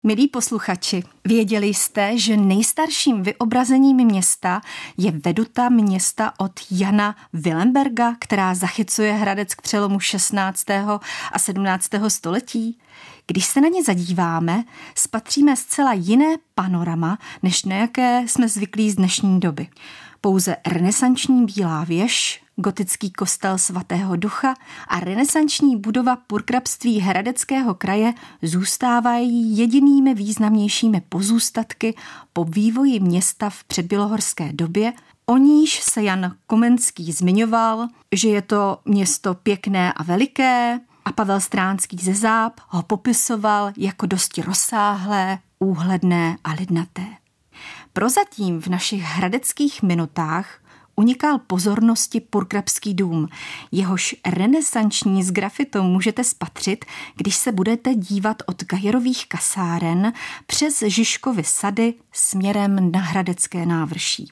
Milí posluchači, věděli jste, že nejstarším vyobrazením města je veduta města od Jana Willenberga, která zachycuje Hradec k přelomu 16. a 17. století? Když se na ně zadíváme, spatříme zcela jiné panorama, než na jaké jsme zvyklí z dnešní doby. Pouze renesanční bílá věž, gotický kostel svatého Ducha a renesanční budova purkrabství Hradeckého kraje zůstávají jedinými významnějšími pozůstatky po vývoji města v předbělohorské době, o níž se Jan Komenský zmiňoval, že je to město pěkné a veliké, a Pavel Stránský ze Záb ho popisoval jako dosti rozsáhlé, úhledné a lidnaté. Prozatím v našich hradeckých minutách unikal pozornosti Purkrabský dům. Jehož renesanční sgrafitou můžete spatřit, když se budete dívat od Gajerových kasáren přes Žižkovy sady směrem na Hradecké návrší.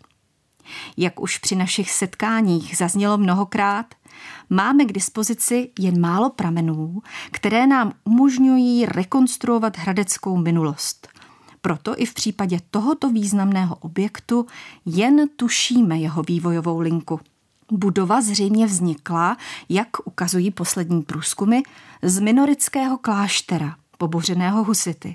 Jak už při našich setkáních zaznělo mnohokrát, máme k dispozici jen málo pramenů, které nám umožňují rekonstruovat hradeckou minulost. Proto i v případě tohoto významného objektu jen tušíme jeho vývojovou linku. Budova zřejmě vznikla, jak ukazují poslední průzkumy, z minoritského kláštera, pobořeného husity.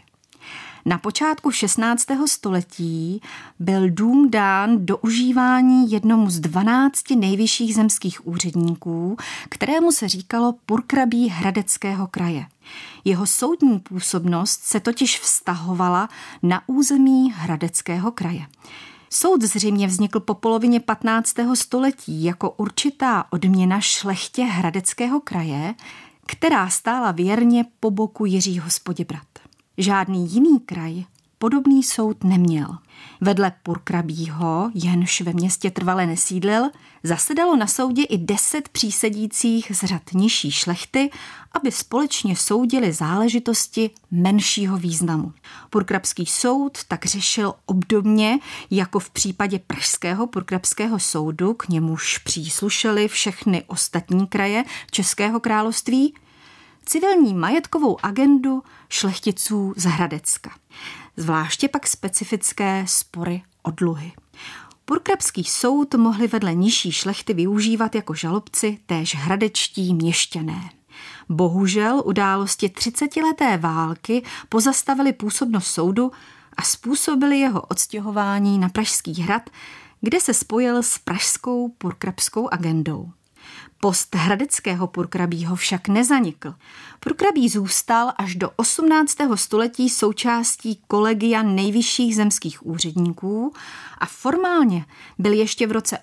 Na počátku 16. století byl dům dán do užívání jednomu z 12 nejvyšších zemských úředníků, kterému se říkalo purkrabí Hradeckého kraje. Jeho soudní působnost se totiž vztahovala na území Hradeckého kraje. Soud zřejmě vznikl po polovině 15. století jako určitá odměna šlechtě Hradeckého kraje, která stála věrně po boku Jiřího z Poděbrad. Žádný jiný kraj podobný soud neměl. Vedle purkrabího, jenž ve městě trvale nesídlil, zasedalo na soudě i 10 přísedících z řad nižší šlechty, aby společně soudili záležitosti menšího významu. Purkrabský soud tak řešil obdobně jako v případě pražského purkrabského soudu, k němuž příslušely všechny ostatní kraje Českého království, civilní majetkovou agendu šlechticů z Hradecka. Zvláště pak specifické spory o dluhy. Purkrabský soud mohli vedle nižší šlechty využívat jako žalobci též hradečtí měšťané. Bohužel události 30leté války pozastavily působnost soudu a způsobily jeho odstěhování na Pražský hrad, kde se spojil s pražskou purkrabskou agendou. Post hradeckého purkrabího však nezanikl. Purkrabí zůstal až do 18. století součástí kolegia nejvyšších zemských úředníků a formálně byl ještě v roce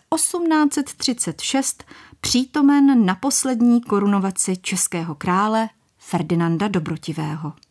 1836 přítomen na poslední korunovaci českého krále Ferdinanda Dobrotivého.